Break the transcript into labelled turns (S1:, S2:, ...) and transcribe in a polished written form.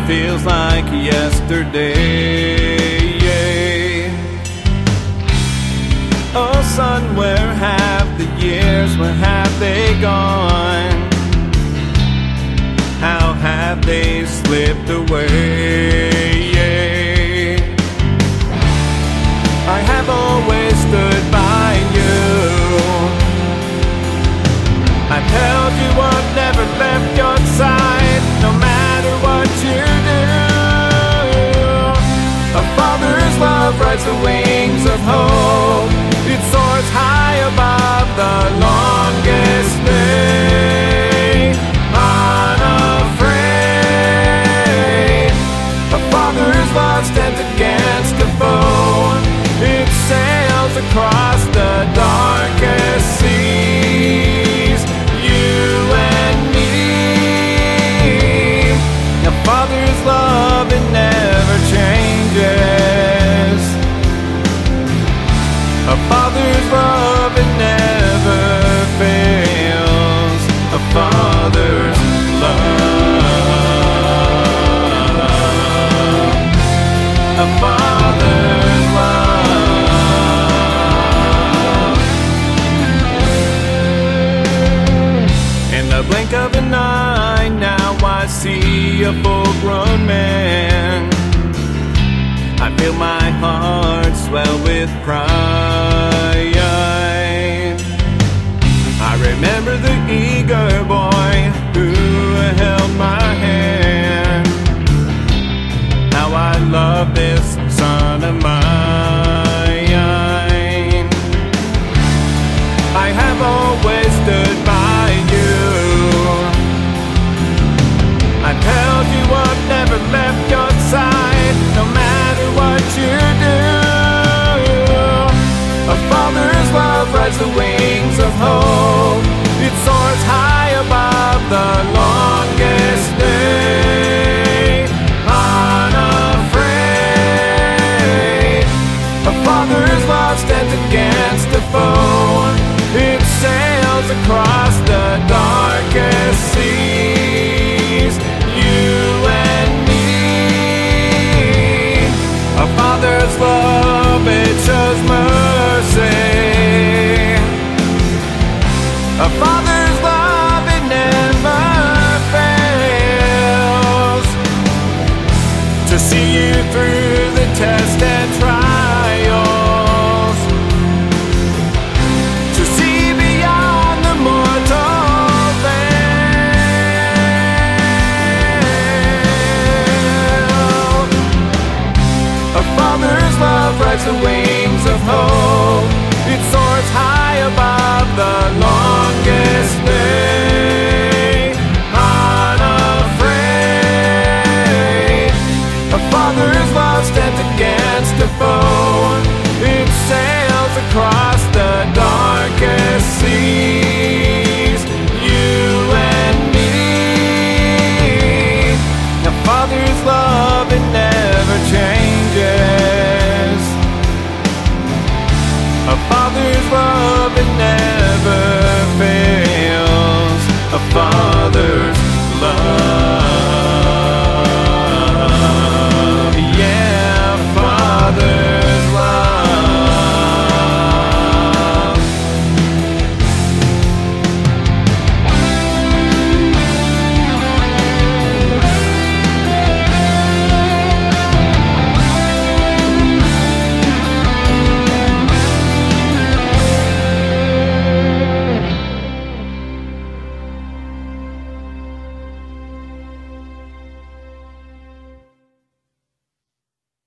S1: feels like yesterday. Oh son, where have the years, where have they gone? How have they slipped away? I have always stood by you. I've held you up, never left your side, no matter what you do. A father's love rides the wings of hope. It soars high above the longest day. Unafraid, a father's love stands against a foe. It sails across the darkest seas. You and me. A father's love, it never changes. A father's love, it never fails. A father's love. A father's love. In the blink of an eye, now I see a full-grown man. I feel my heart swell with pride. I remember the eager boy who held my hand. How I love this son of mine. I have always stood by you. I've held you up, never left your side, no matter what you do. A father's love rides the wings of hope. It soars high above the longest day.